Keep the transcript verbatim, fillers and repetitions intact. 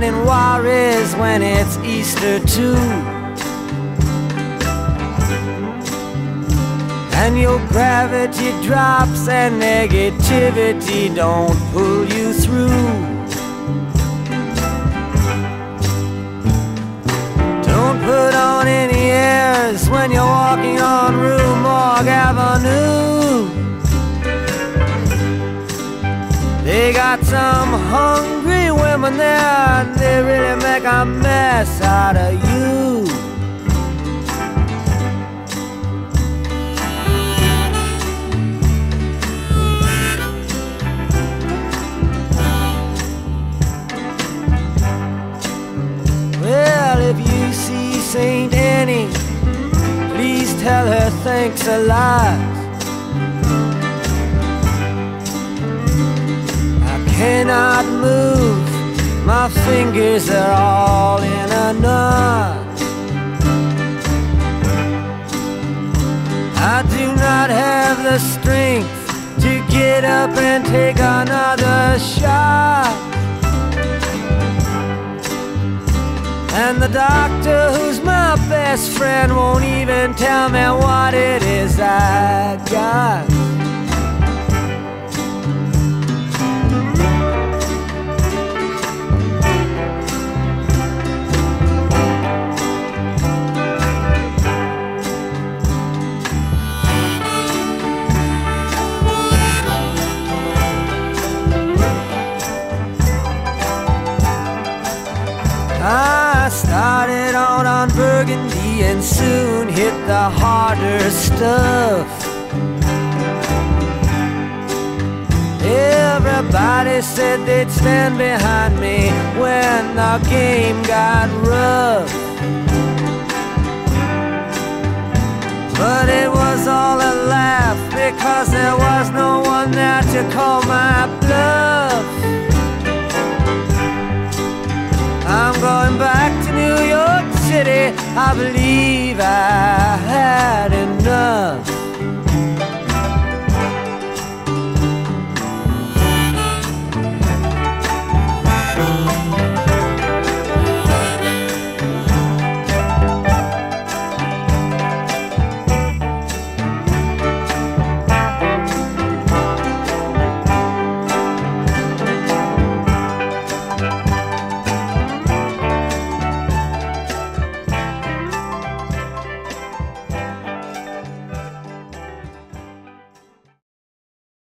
down in Juarez when it's Easter too. And your gravity drops and negativity don't pull you through. Don't put on any airs when you're walking on Rue Morgue Avenue. They got some hungry women there, and they really make a mess out of you. Well, if you see Saint Annie, please tell her thanks a lot. Cannot move, my fingers are all in a knot. I do not have the strength to get up and take another shot. And the doctor, who's my best friend, won't even tell me what it is I got. I started out on Burgundy and soon hit the harder stuff. Everybody said they'd stand behind me when the game got rough. But it was all a laugh because there was no one there to call my bluff. I'm going back to New York City, I believe I had enough.